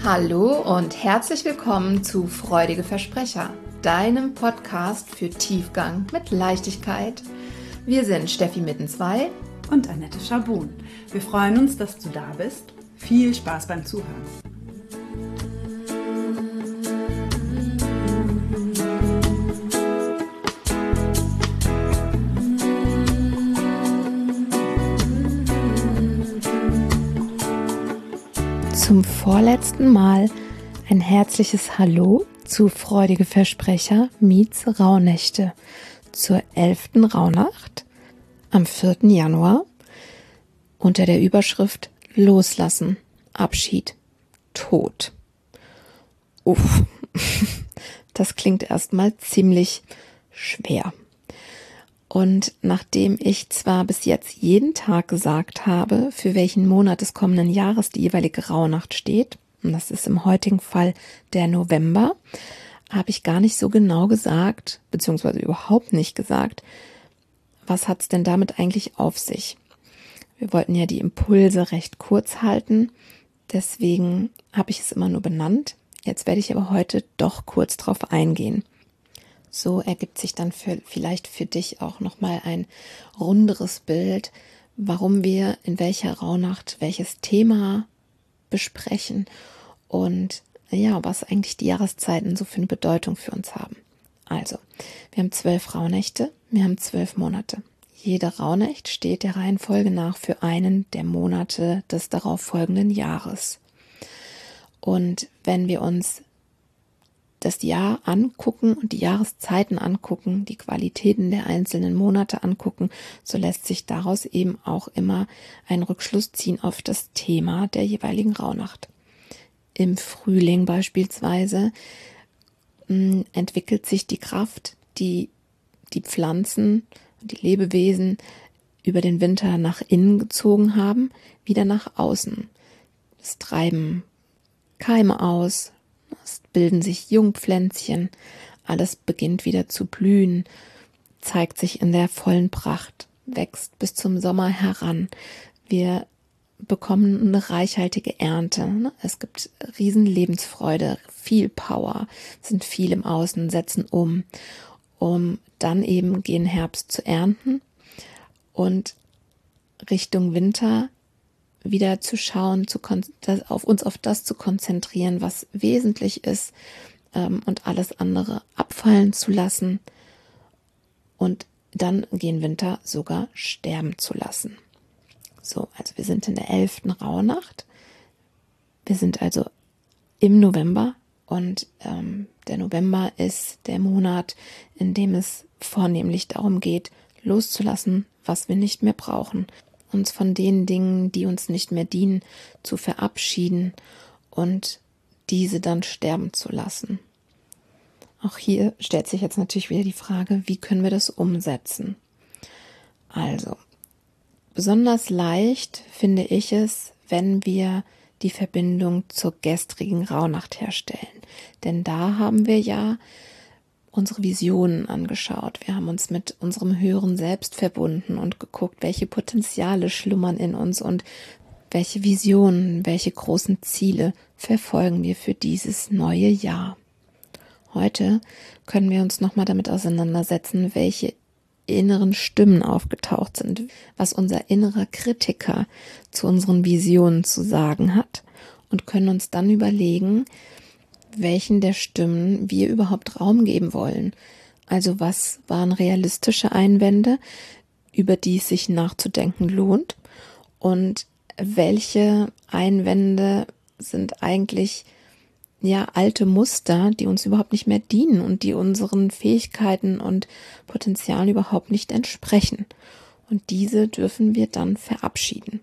Hallo und herzlich willkommen zu Freudige Versprecher, deinem Podcast für Tiefgang mit Leichtigkeit. Wir sind Steffi Mittenzwei und Annette Schabun. Wir freuen uns, dass du da bist. Viel Spaß beim Zuhören. Zum vorletzten Mal ein herzliches Hallo zu Freudige Versprecher meets Rauhnächte zur 11. Rauhnacht am 4. Januar unter der Überschrift Loslassen, Abschied, Tod. Uff, das klingt erstmal ziemlich schwer. Und nachdem ich zwar bis jetzt jeden Tag gesagt habe, für welchen Monat des kommenden Jahres die jeweilige Rauhnacht steht, und das ist im heutigen Fall der November, habe ich gar nicht so genau gesagt, beziehungsweise überhaupt nicht gesagt, was hat es denn damit eigentlich auf sich. Wir wollten ja die Impulse recht kurz halten, deswegen habe ich es immer nur benannt. Jetzt werde ich aber heute doch kurz drauf eingehen. So ergibt sich dann vielleicht für dich auch nochmal ein runderes Bild, warum wir in welcher Rauhnacht welches Thema besprechen und ja, was eigentlich die Jahreszeiten so für eine Bedeutung für uns haben. Also, wir haben 12 Rauhnächte, wir haben 12 Monate. Jede Rauhnacht steht der Reihenfolge nach für einen der Monate des darauf folgenden Jahres. Und wenn wir uns das Jahr angucken und die Jahreszeiten angucken, die Qualitäten der einzelnen Monate angucken, so lässt sich daraus eben auch immer ein Rückschluss ziehen auf das Thema der jeweiligen Rauhnacht. Im Frühling beispielsweise entwickelt sich die Kraft, die Pflanzen und die Lebewesen über den Winter nach innen gezogen haben, wieder nach außen. Es treiben Keime aus, es bilden sich Jungpflänzchen, alles beginnt wieder zu blühen, zeigt sich in der vollen Pracht, wächst bis zum Sommer heran. Wir bekommen eine reichhaltige Ernte. Es gibt riesen Lebensfreude, viel Power, sind viel im Außen, setzen um dann eben gen Herbst zu ernten und Richtung Winter wieder zu schauen, auf das zu konzentrieren, was wesentlich ist und alles andere abfallen zu lassen und dann gen Winter sogar sterben zu lassen. So, also wir sind in der 11. Rauhnacht. Wir sind also im November und der November ist der Monat, in dem es vornehmlich darum geht, loszulassen, was wir nicht mehr brauchen, uns von den Dingen, die uns nicht mehr dienen, zu verabschieden und diese dann sterben zu lassen. Auch hier stellt sich jetzt natürlich wieder die Frage, wie können wir das umsetzen? Also, besonders leicht finde ich es, wenn wir die Verbindung zur gestrigen Rauhnacht herstellen. Denn da haben wir ja unsere Visionen angeschaut. Wir haben uns mit unserem höheren Selbst verbunden und geguckt, welche Potenziale schlummern in uns und welche Visionen, welche großen Ziele verfolgen wir für dieses neue Jahr. Heute können wir uns nochmal damit auseinandersetzen, welche inneren Stimmen aufgetaucht sind, was unser innerer Kritiker zu unseren Visionen zu sagen hat und können uns dann überlegen, welchen der Stimmen wir überhaupt Raum geben wollen. Also was waren realistische Einwände, über die es sich nachzudenken lohnt und welche Einwände sind eigentlich alte Muster, die uns überhaupt nicht mehr dienen und die unseren Fähigkeiten und Potenzialen überhaupt nicht entsprechen. Und diese dürfen wir dann verabschieden.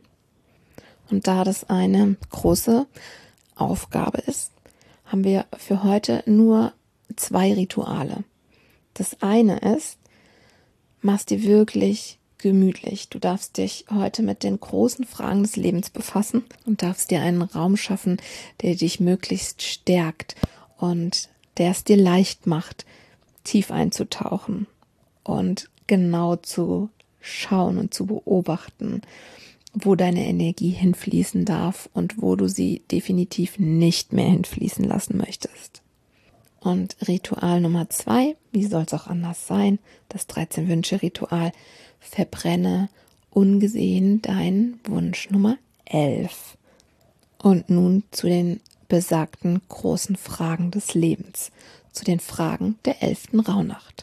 Und da das eine große Aufgabe ist, haben wir für heute nur 2 Rituale. Das eine ist, machst dir wirklich gemütlich. Du darfst dich heute mit den großen Fragen des Lebens befassen und darfst dir einen Raum schaffen, der dich möglichst stärkt und der es dir leicht macht, tief einzutauchen und genau zu schauen und zu beobachten, wo deine Energie hinfließen darf und wo du sie definitiv nicht mehr hinfließen lassen möchtest. Und Ritual Nummer 2, wie soll es auch anders sein, das 13-Wünsche-Ritual, verbrenne ungesehen deinen Wunsch Nummer 11. Und nun zu den besagten großen Fragen des Lebens, zu den Fragen der 11. Rauhnacht.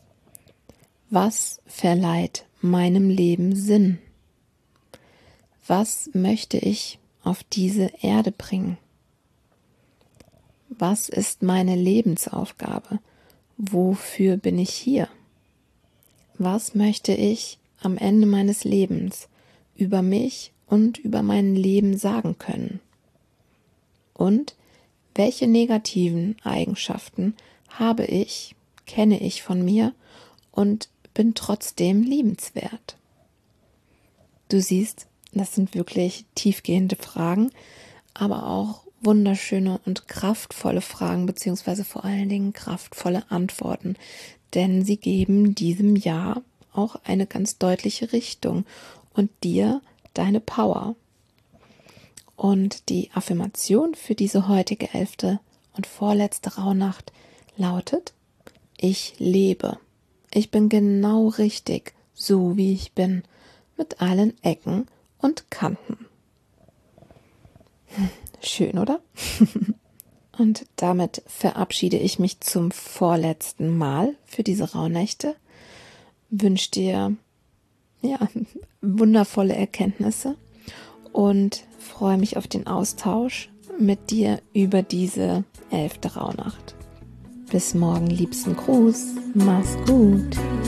Was verleiht meinem Leben Sinn? Was möchte ich auf diese Erde bringen? Was ist meine Lebensaufgabe? Wofür bin ich hier? Was möchte ich am Ende meines Lebens über mich und über mein Leben sagen können? Und welche negativen Eigenschaften kenne ich von mir und bin trotzdem liebenswert? Du siehst, das sind wirklich tiefgehende Fragen, aber auch wunderschöne und kraftvolle Fragen, beziehungsweise vor allen Dingen kraftvolle Antworten, denn sie geben diesem Jahr auch eine ganz deutliche Richtung und dir deine Power. Und die Affirmation für diese heutige 11. und vorletzte Rauhnacht lautet: Ich lebe. Ich bin genau richtig, so wie ich bin, mit allen Ecken und Kanten. Schön, oder? Und damit verabschiede ich mich zum vorletzten Mal für diese Rauhnächte. Wünsche dir wundervolle Erkenntnisse und freue mich auf den Austausch mit dir über diese 11. Rauhnacht. Bis morgen, liebsten Gruß. Mach's gut.